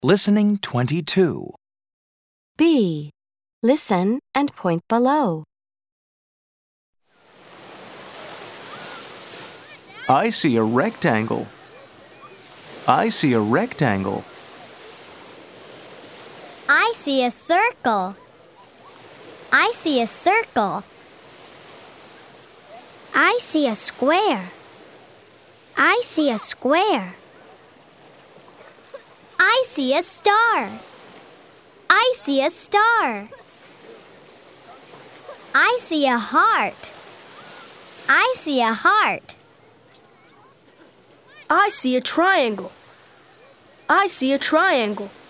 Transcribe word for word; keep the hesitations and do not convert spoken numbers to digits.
Listening twenty-two. B. Listen and point below. I see a rectangle. I see a rectangle. I see a circle. I see a circle. I see a square. I see a square. I see a star. I see a star. I see a heart. I see a heart. I see a triangle. I see a triangle.